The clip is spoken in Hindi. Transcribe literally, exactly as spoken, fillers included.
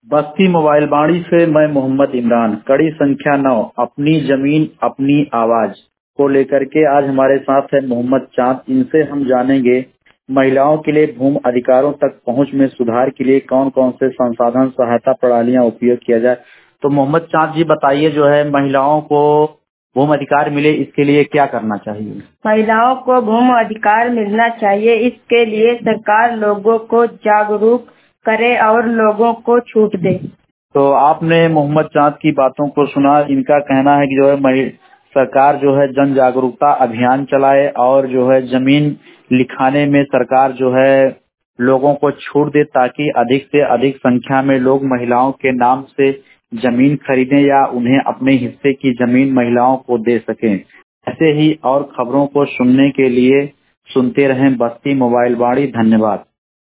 बस्ती मोबाइल बाड़ी से मैं मोहम्मद इमरान। कड़ी संख्या नौ, अपनी जमीन अपनी आवाज को लेकर के आज हमारे साथ है मोहम्मद चांद। इनसे हम जानेंगे महिलाओं के लिए भूमि अधिकारों तक पहुंच में सुधार के लिए कौन कौन से संसाधन सहायता प्रणालियां उपयोग किया जाए। तो मोहम्मद चांद जी बताइए, जो है महिलाओं को भूमि अधिकार मिले इसके लिए क्या करना चाहिए? महिलाओं को भूमि अधिकार मिलना चाहिए, इसके लिए सरकार लोगों को जागरूक करे और लोगों को छूट दे। तो आपने मोहम्मद चांद की बातों को सुना। इनका कहना है कि जो है महि- सरकार जो है जन जागरूकता अभियान चलाए और जो है जमीन लिखाने में सरकार जो है लोगों को छूट दे, ताकि अधिक से अधिक संख्या में लोग महिलाओं के नाम से जमीन खरीदें या उन्हें अपने हिस्से की जमीन महिलाओं को दे सकें। ऐसे ही और खबरों को सुनने के लिए सुनते रहें बस्ती मोबाइल बाड़ी। धन्यवाद।